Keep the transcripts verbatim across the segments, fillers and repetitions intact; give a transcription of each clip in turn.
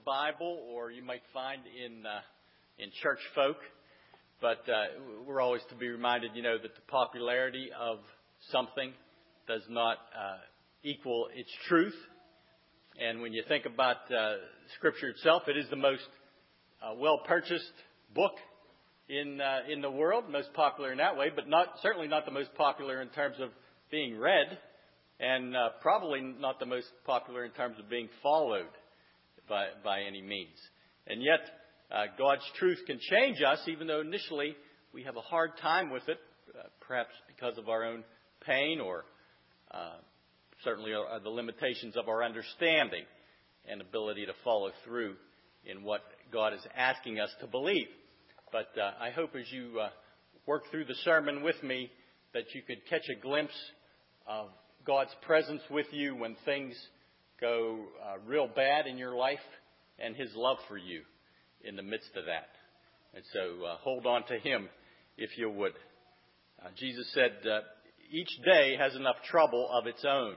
Bible, or you might find in uh, in church folk. But uh, we're always to be reminded, you know, that the popularity of something does not uh, equal its truth. And when you think about uh, Scripture itself, it is the most uh, well-purchased book in uh, in the world, most popular in that way, but not certainly not the most popular in terms of being read, and uh, probably not the most popular in terms of being followed by by any means. And yet, uh, God's truth can change us, even though initially we have a hard time with it, uh, perhaps because of our own pain or uh, certainly uh, the limitations of our understanding and ability to follow through in what God is asking us to believe. But uh, I hope as you uh, work through the sermon with me that you could catch a glimpse of God's presence with you when things go uh, real bad in your life, and His love for you in the midst of that. And so uh, hold on to Him if you would. Uh, Jesus said uh, each day has enough trouble of its own.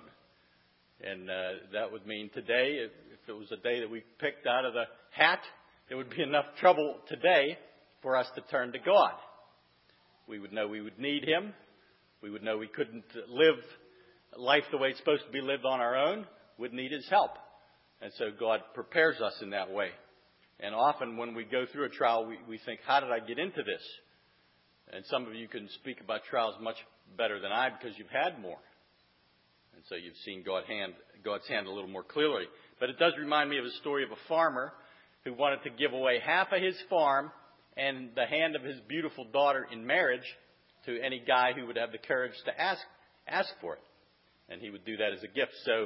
And uh, that would mean today, if, if it was a day that we picked out of the hat, there would be enough trouble today for us to turn to God. We would know we would need Him. We would know we couldn't live life the way it's supposed to be lived on our own. We'd need His help. And so God prepares us in that way. And often when we go through a trial, we, we think, how did I get into this? And some of you can speak about trials much better than I because you've had more. And so you've seen God hand, God's hand a little more clearly. But it does remind me of a story of a farmer who wanted to give away half of his farm and the hand of his beautiful daughter in marriage to any guy who would have the courage to ask ask for it. And he would do that as a gift. So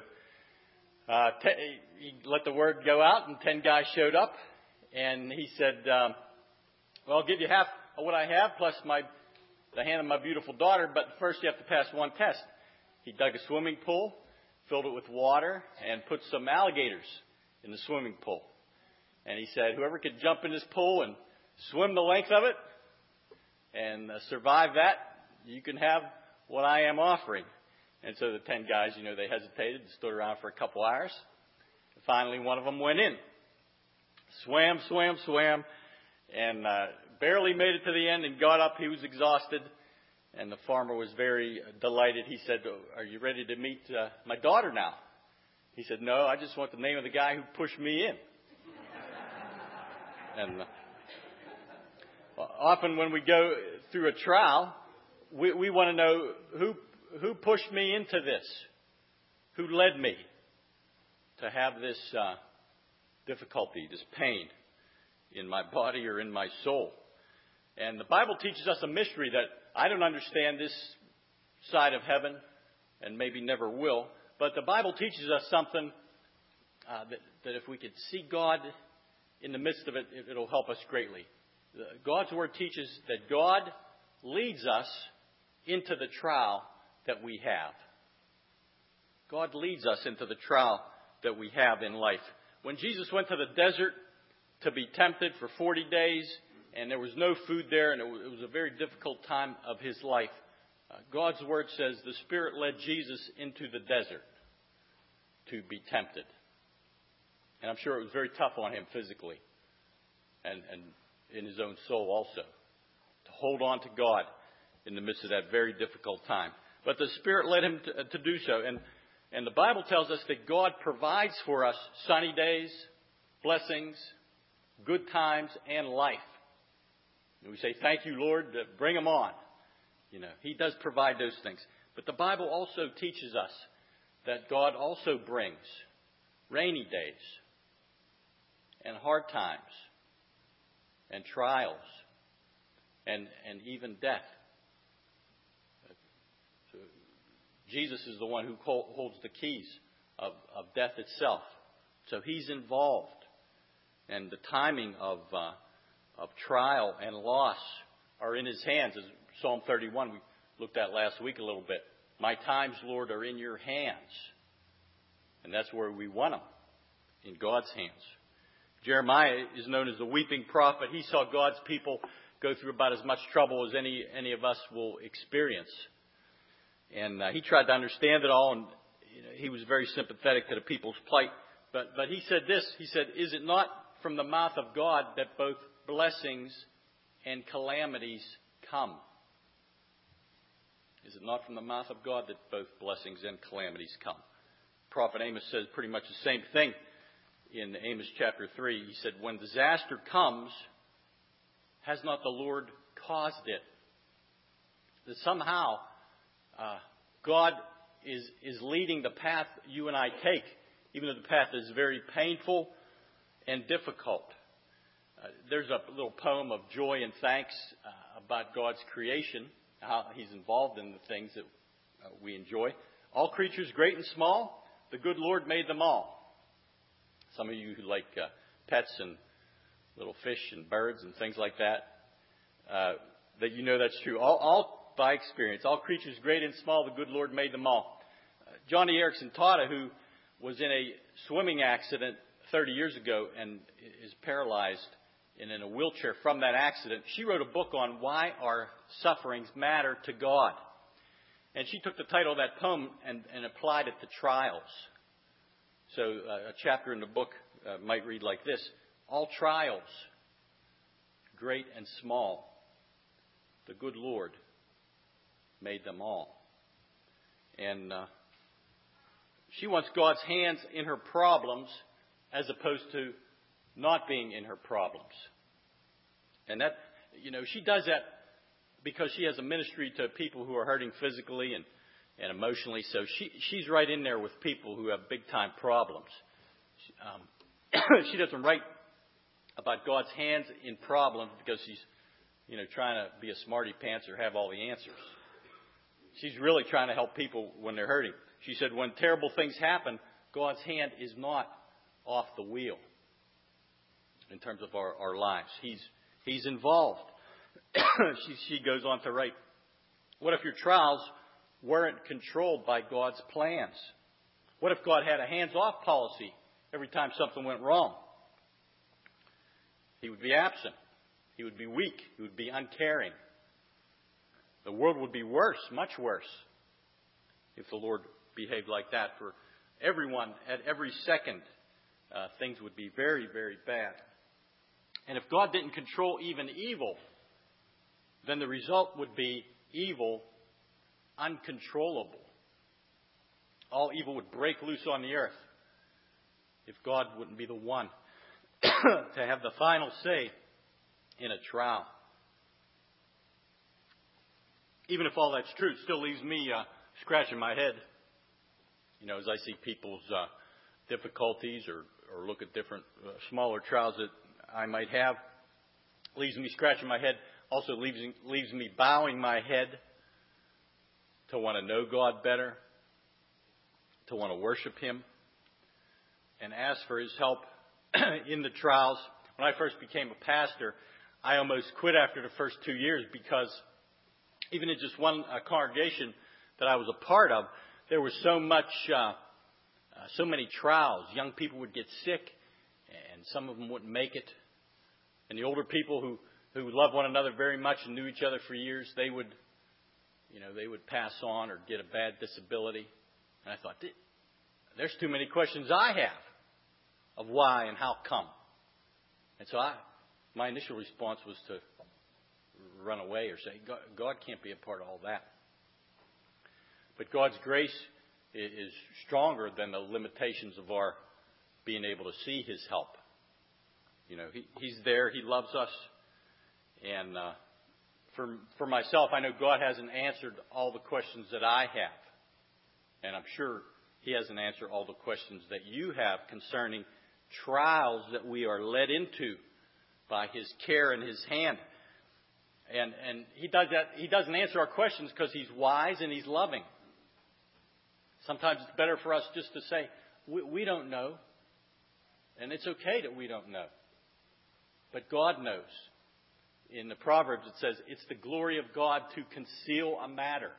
uh, te- he let the word go out, and ten guys showed up. And he said, um, well, I'll give you half of what I have plus my the hand of my beautiful daughter, but first you have to pass one test. He dug a swimming pool, filled it with water, and put some alligators in the swimming pool. And he said, whoever could jump in this pool and swim the length of it and uh, survive that, you can have what I am offering. And so the ten guys, you know, they hesitated and stood around for a couple hours. And finally, one of them went in. Swam, swam, swam, and uh, barely made it to the end and got up. He was exhausted. And the farmer was very delighted. He said, are you ready to meet uh, my daughter now? He said, no, I just want the name of the guy who pushed me in. And uh, well, often when we go through a trial, we, we want to know who who pushed me into this, who led me to have this uh, difficulty, this pain in my body or in my soul. And the Bible teaches us a mystery that I don't understand this side of heaven and maybe never will. But the Bible teaches us something uh, that, that if we could see God in the midst of it, it, it'll help us greatly. God's Word teaches that God leads us into the trial that we have. God leads us into the trial that we have in life. When Jesus went to the desert to be tempted for forty days, and there was no food there, and it was a very difficult time of his life, uh, God's Word says the Spirit led Jesus into the desert to be tempted. And I'm sure it was very tough on him physically and, and in his own soul also, to hold on to God in the midst of that very difficult time. But the Spirit led him to, to do so. And, and the Bible tells us that God provides for us sunny days, blessings, good times, and life. And we say, thank you, Lord, bring them on. You know, He does provide those things. But the Bible also teaches us that God also brings rainy days and hard times and trials and, and even death. So Jesus is the one who holds the keys of, of death itself. So He's involved. And the timing of uh, of trial and loss are in His hands. As Psalm thirty-one we looked at last week a little bit. My times, Lord, are in your hands. And that's where we want them, in God's hands. Jeremiah is known as the weeping prophet. He saw God's people go through about as much trouble as any, any of us will experience. And uh, he tried to understand it all, and you know, he was very sympathetic to the people's plight. But, but he said this, he said, is it not from the mouth of God that both blessings and calamities come? Is it not from the mouth of God that both blessings and calamities come? Prophet Amos says pretty much the same thing in Amos chapter three. He said, when disaster comes, has not the Lord caused it? That somehow uh, God is, is leading the path you and I take, even though the path is very painful and difficult. Uh, there's a little poem of joy and thanks uh, about God's creation, how He's involved in the things that uh, we enjoy. All creatures, great and small, the good Lord made them all. Some of you who like uh, pets and little fish and birds and things like that, uh, that you know that's true. All, all by experience, all creatures, great and small, the good Lord made them all. Uh, Johnny Erickson Tata, who was in a swimming accident thirty years ago and is paralyzed and in a wheelchair from that accident, she wrote a book on why our sufferings matter to God. And she took the title of that poem and, and applied it to trials. So uh, a chapter in the book uh, might read like this: all trials, great and small, the good Lord made them all. And uh, she wants God's hands in her problems as opposed to not being in her problems. And that, you know, she does that because she has a ministry to people who are hurting physically and, and emotionally. So she she's right in there with people who have big-time problems. She, um, she doesn't write about God's hands in problems because she's, you know, trying to be a smarty pants or have all the answers. She's really trying to help people when they're hurting. She said, when terrible things happen, God's hand is not off the wheel in terms of our, our lives. He's He's involved. she, she goes on to write, what if your trials weren't controlled by God's plans? What if God had a hands-off policy every time something went wrong? He would be absent. He would be weak. He would be uncaring. The world would be worse, much worse, if the Lord behaved like that. For everyone, at every second, uh, things would be very, very bad. And if God didn't control even evil, then the result would be evil uncontrollable. All evil would break loose on the earth if God wouldn't be the one to have the final say in a trial. Even if all that's true, it still leaves me uh, scratching my head. You know, as I see people's uh, difficulties or, or look at different uh, smaller trials that I might have, leaves me scratching my head. Also leaves, leaves me bowing my head to want to know God better, to want to worship Him, and ask for His help in the trials. When I first became a pastor, I almost quit after the first two years because even in just one uh, congregation that I was a part of, there was so much, uh, uh, so many trials. Young people would get sick, and some of them wouldn't make it. And the older people who, who loved one another very much and knew each other for years, they would, you know, they would pass on or get a bad disability. And I thought, there's too many questions I have of why and how come. And so I, my initial response was to run away or say, God, God can't be a part of all that. But God's grace is stronger than the limitations of our being able to see His help. You know, he, He's there. He loves us. And uh, for for myself, I know God hasn't answered all the questions that I have. And I'm sure He hasn't answered all the questions that you have concerning trials that we are led into by His care and His hand. And and He does that. He doesn't answer our questions because He's wise and He's loving. Sometimes it's better for us just to say, we, we don't know. And it's okay that we don't know. But God knows. In the Proverbs it says, it's the glory of God to conceal a matter.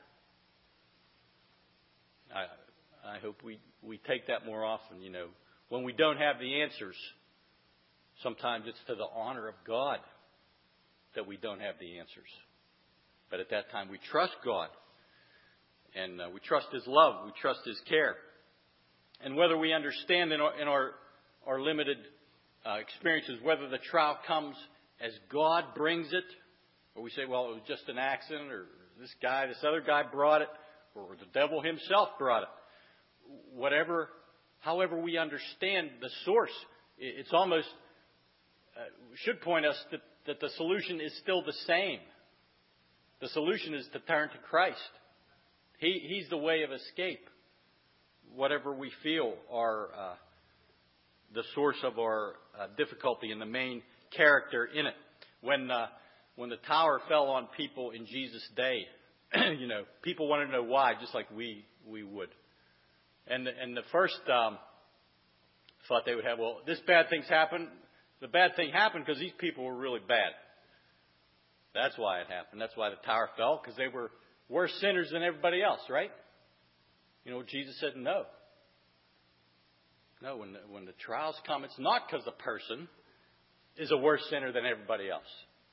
I, I hope we, we take that more often, you know. When we don't have the answers, sometimes it's to the honor of God that we don't have the answers. But at that time we trust God. And uh, we trust His love. We trust His care. And whether we understand in our, in our, our limited uh, experiences, whether the trial comes as God brings it, or we say, well, it was just an accident, or this guy, this other guy brought it, or the devil himself brought it. Whatever, however we understand the source, it's almost, uh, should point us that, that the solution is still the same. The solution is to turn to Christ. He, he's the way of escape. Whatever we feel are uh, the source of our uh, difficulty and the main character in it. When uh, when the tower fell on people in Jesus' day, you know, people wanted to know why, just like we we would. And the, and the first um, thought they would have, well, this bad thing's happened. The bad thing happened because these people were really bad. That's why it happened. That's why the tower fell, because they were worse sinners than everybody else, right? You know, Jesus said no. No, when the, when the trials come, it's not because the person is a worse sinner than everybody else.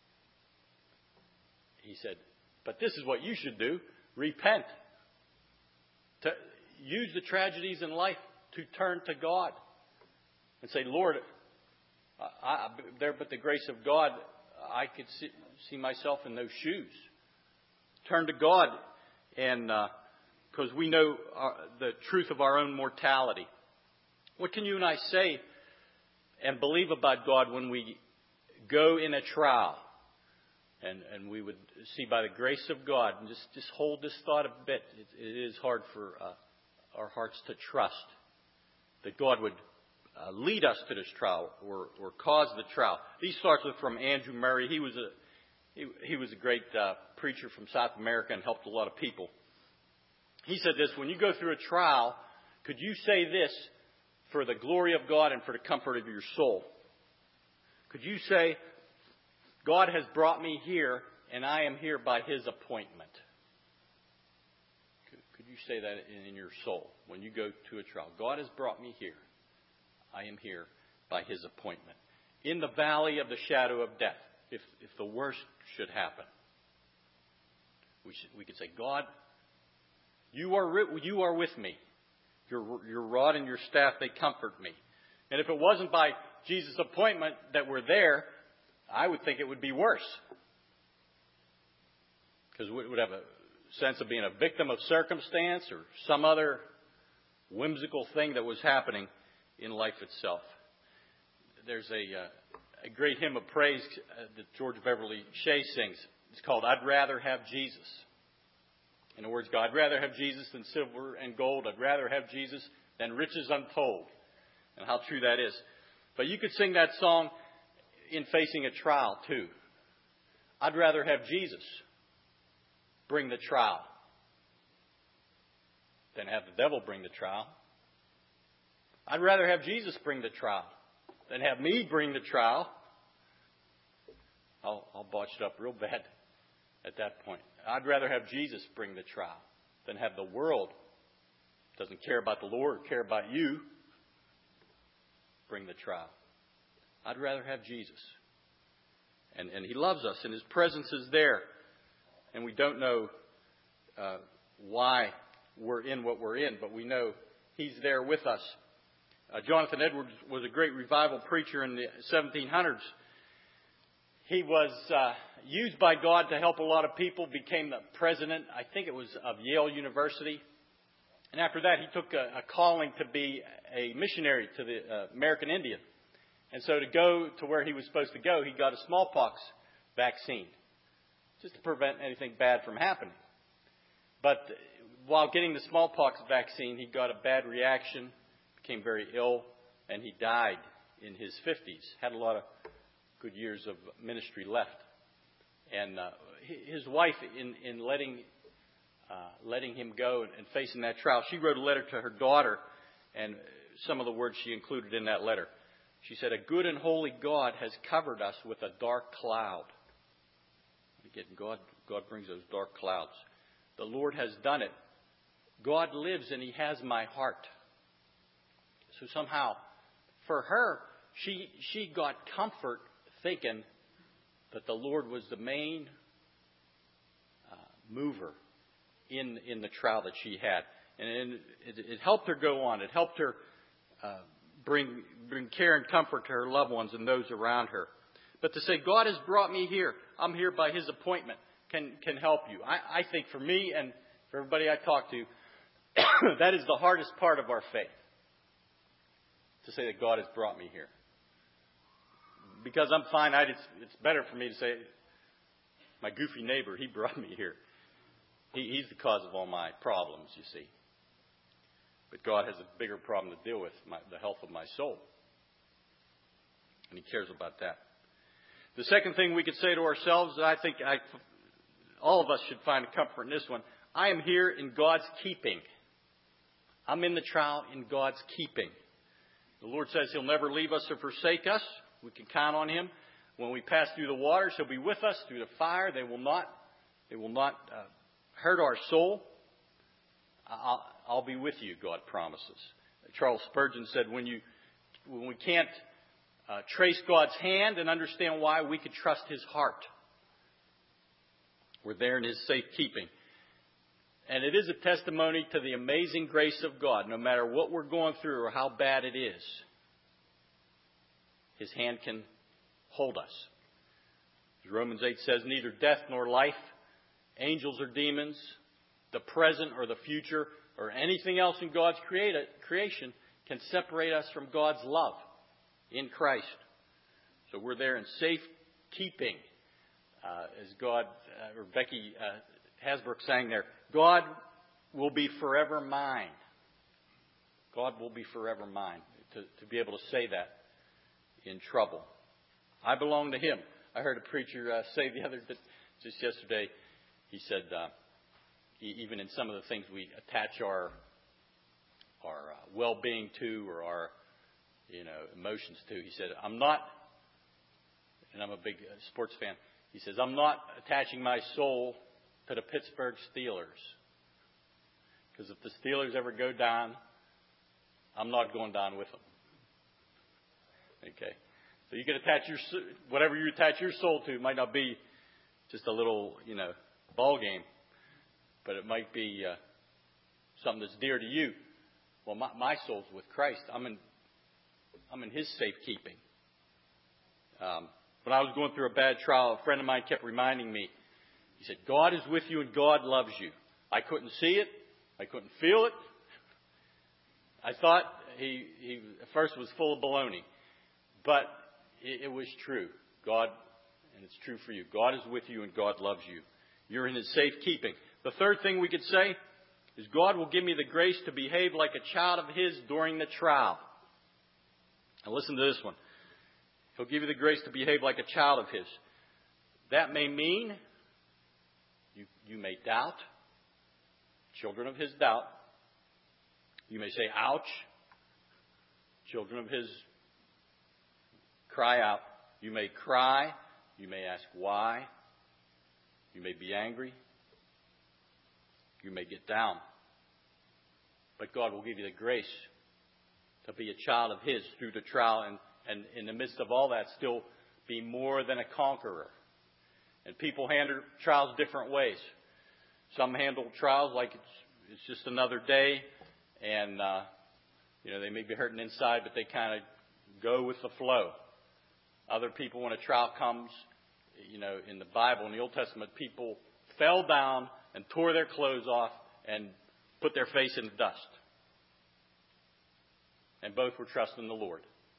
He said, but this is what you should do. Repent. To use the tragedies in life to turn to God. And say, Lord, I, I, there but the grace of God, I could see, see myself in those shoes. Turn to God, and because uh, we know our, the truth of our own mortality. What can you and I say and believe about God when we go in a trial? And, and we would see by the grace of God, and just, just hold this thought a bit. It, it is hard for uh, our hearts to trust that God would uh, lead us to this trial or, or cause the trial. These thoughts are from Andrew Murray. He was a he, he was a great uh, preacher from South America and helped a lot of people. He said this: when you go through a trial, could you say this for the glory of God and for the comfort of your soul? Could you say, God has brought me here, and I am here by His appointment? Could, could you say that in, in your soul when you go to a trial? God has brought me here. I am here by His appointment. In the valley of the shadow of death, if, if the worst should happen, we, should, we could say, God, you are, you are with me. Your, your rod and your staff, they comfort me. And if it wasn't by Jesus' appointment that we're there, I would think it would be worse. Because we would have a sense of being a victim of circumstance or some other whimsical thing that was happening in life itself. There's a, uh, a great hymn of praise uh, that George Beverly Shea sings. It's called, I'd Rather Have Jesus. In other words, God, I'd rather have Jesus than silver and gold. I'd rather have Jesus than riches untold. And how true that is. But you could sing that song in facing a trial too. I'd rather have Jesus bring the trial than have the devil bring the trial. I'd rather have Jesus bring the trial than have me bring the trial. I'll, I'll botch it up real bad at that point. I'd rather have Jesus bring the trial than have the world, doesn't care about the Lord or care about you, bring the trial. I'd rather have Jesus. And, and He loves us, and His presence is there. And we don't know uh, why we're in what we're in, but we know He's there with us. Uh, Jonathan Edwards was a great revival preacher in the seventeen hundreds. He was uh, used by God to help a lot of people, became the president, I think it was, of Yale University. And after that, he took a, a calling to be a missionary to the uh, American Indian. And so to go to where he was supposed to go, he got a smallpox vaccine, just to prevent anything bad from happening. But while getting the smallpox vaccine, he got a bad reaction, became very ill, and he died in his fifties. Had a lot of good years of ministry left. And uh, his wife, in, in letting uh, letting him go and, and facing that trial, she wrote a letter to her daughter, and some of the words she included in that letter. She said, a good and holy God has covered us with a dark cloud. Again, God, God brings those dark clouds. The Lord has done it. God lives and He has my heart. So somehow, for her, she she got comfort thinking that the Lord was the main uh, mover in, in the trial that she had. And, and it, it helped her go on. It helped her uh, bring bring care and comfort to her loved ones and those around her. But to say, God has brought me here. I'm here by His appointment. Can can help you. I, I think for me and for everybody I talk to, that is the hardest part of our faith. To say that God has brought me here. Because I'm finite, it's, it's better for me to say, my goofy neighbor, he brought me here. He, he's the cause of all my problems, you see. But God has a bigger problem to deal with, my, the health of my soul. And He cares about that. The second thing we could say to ourselves, I think I, all of us should find comfort in this one. I am here in God's keeping. I'm in the trial in God's keeping. The Lord says He'll never leave us or forsake us. We can count on Him. When we pass through the waters, He'll be with us. Through the fire, they will not, they will not uh, hurt our soul. I'll, I'll be with you, God promises. Charles Spurgeon said, when you, when we can't uh, trace God's hand and understand why, we can trust His heart. We're there in His safekeeping. And it is a testimony to the amazing grace of God. No matter what we're going through or how bad it is, His hand can hold us. As Romans eight says, neither death nor life, angels or demons, the present or the future, or anything else in God's creation can separate us from God's love in Christ. So we're there in safekeeping. Uh, as God, uh, or Becky uh, Hasbrook sang there, God will be forever mine. God will be forever mine. To, to be able to say that in trouble. I belong to Him. I heard a preacher uh, say the other, just yesterday, he said, uh, even in some of the things we attach our our uh, well-being to or our, you know, emotions to, he said, I'm not, and I'm a big uh, sports fan, he says, I'm not attaching my soul to the Pittsburgh Steelers. Because if the Steelers ever go down, I'm not going down with them. Okay. So you can attach your, whatever you attach your soul to, it might not be just a little, you know, ball game, but it might be uh, something that's dear to you. Well, my, my soul's with Christ. I'm in, I'm in His safekeeping. Um, when I was going through a bad trial, a friend of mine kept reminding me, he said, God is with you and God loves you. I couldn't see it. I couldn't feel it. I thought he, he at first was full of baloney. But it, it was true. God, and it's true for you. God is with you and God loves you. You're in His safekeeping. The third thing we could say is God will give me the grace to behave like a child of His during the trial. Now listen to this one. He'll give you the grace to behave like a child of His. That may mean you, you may doubt. Children of His doubt. You may say, ouch. Children of His cry out. You may cry. You may ask why. You may be angry. You may get down. But God will give you the grace to be a child of His through the trial and, and in the midst of all that still be more than a conqueror. And people handle trials different ways. Some handle trials like it's, it's just another day and, uh, you know, they may be hurting inside, but they kind of go with the flow. Other people, when a trial comes, you know, in the Bible, in the Old Testament, people fell down and tore their clothes off and put their face in the dust. And both were trusting the Lord.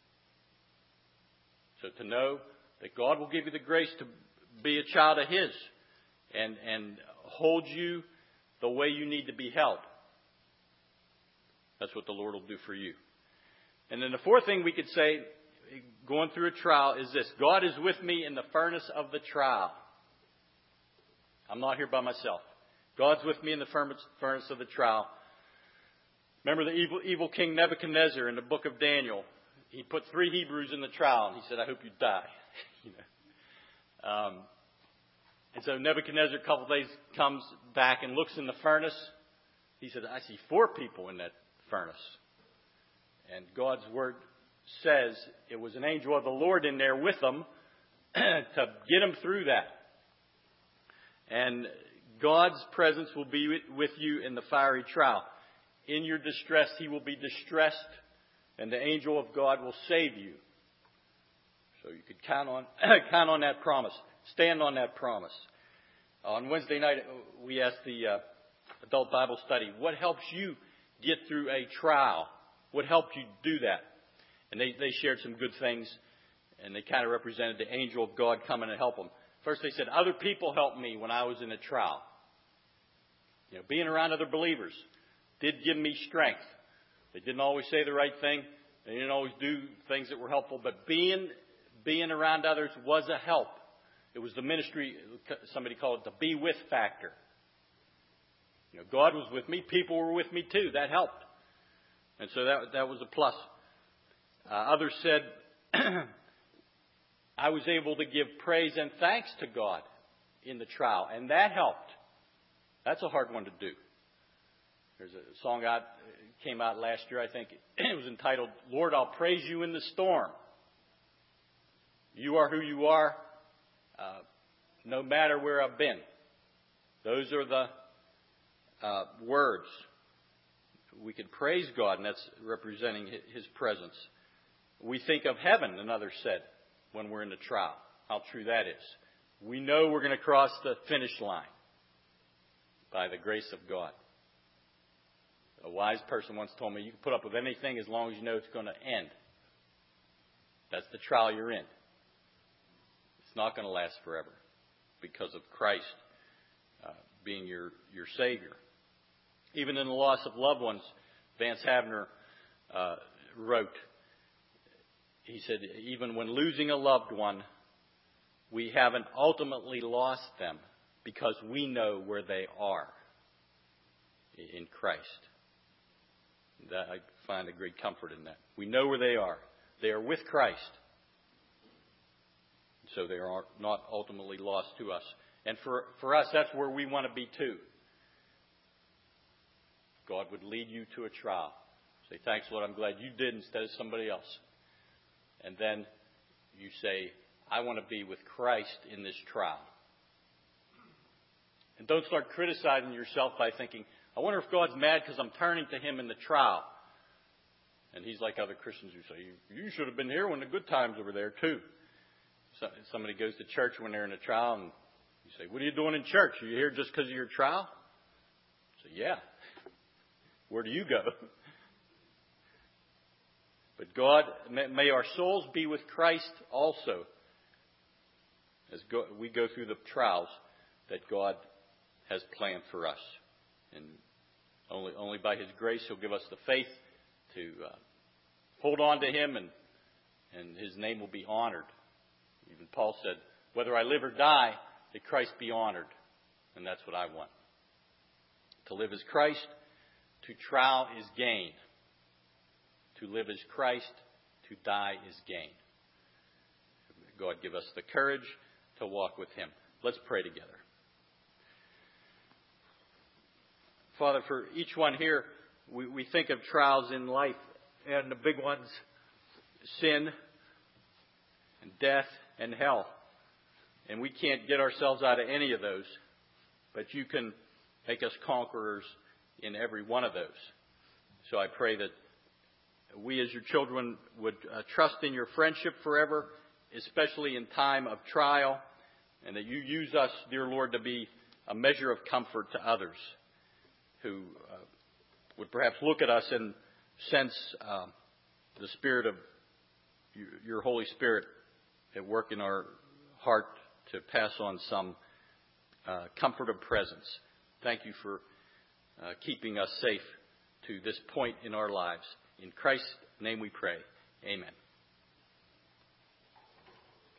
So to know that God will give you the grace to be a child of His and, and hold you the way you need to be held. That's what the Lord will do for you. And then the fourth thing we could say, going through a trial, is this. God is with me in the furnace of the trial. I'm not here by myself. God's with me in the furnace of the trial. Remember the evil, evil king Nebuchadnezzar in the book of Daniel. He put three Hebrews in the trial, and he said, I hope you die. you know. um, and so Nebuchadnezzar, a couple of days, comes back and looks in the furnace. He said, I see four people in that furnace. And God's word says it was an angel of the Lord in there with them to get them through that. And God's presence will be with you in the fiery trial. in your distress he will be distressed, and the angel of God will save you. So you could count on count on that promise. Stand on that promise. On Wednesday night, we asked the uh, adult Bible study, what helps you get through a trial? What helped you do that? And they, they shared some good things, and they kind of represented the angel of God coming to help them. First, they said, other people helped me when I was in a trial. You know, being around other believers did give me strength. They didn't always say the right thing. They didn't always do things that were helpful, but being being around others was a help. It was the ministry, somebody called it the be with factor. You know, God was with me. People were with me too. That helped. And so that, that was a plus. Uh, others said, I was able to give praise and thanks to God in the trial, and that helped. That's a hard one to do. There's a song out came out last year, I think. It was entitled, Lord, I'll praise you in the storm. You are who you are, uh, no matter where I've been. Those are the uh, words. We could praise God, and that's representing His presence. We think of heaven, another said, when we're in the trial. How true that is. We know we're going to cross the finish line by the grace of God. A wise person once told me, you can put up with anything as long as you know it's going to end. That's the trial you're in. It's not going to last forever because of Christ uh, being your, your Savior. Even in the loss of loved ones, Vance Havner uh, wrote, he said, even when losing a loved one, we haven't ultimately lost them because we know where they are in Christ. That, I find a great comfort in that. We know where they are. They are with Christ. So they are not ultimately lost to us. And for, for us, that's where we want to be too. God would lead you to a trial. Say, thanks, Lord, I'm glad you did instead of somebody else. And then you say, I want to be with Christ in this trial. And don't start criticizing yourself by thinking, I wonder if God's mad because I'm turning to Him in the trial. And He's like other Christians who say, you, you should have been here when the good times were there too. So, somebody goes to church when they're in a trial and you say, what are you doing in church? Are you here just because of your trial? I say, yeah. Where do you go? But God, may our souls be with Christ also as go, we go through the trials that God has planned for us. And only, only by His grace He'll give us the faith to uh, hold on to Him, and, and His name will be honored. Even Paul said, whether I live or die, that Christ be honored. And that's what I want. To live as Christ, to trial is gain. To live as Christ, to die is gain. God give us the courage to walk with Him. Let's pray together. Father, for each one here, we, we think of trials in life, and the big ones, sin and death and hell. And we can't get ourselves out of any of those, but you can make us conquerors in every one of those. So I pray that we as your children would uh, trust in your friendship forever, especially in time of trial, and that you use us, dear Lord, to be a measure of comfort to others who uh, would perhaps look at us and sense uh, the Spirit of your Holy Spirit at work in our heart to pass on some uh, comfort of presence. Thank you for uh, keeping us safe to this point in our lives. In Christ's name we pray. Amen.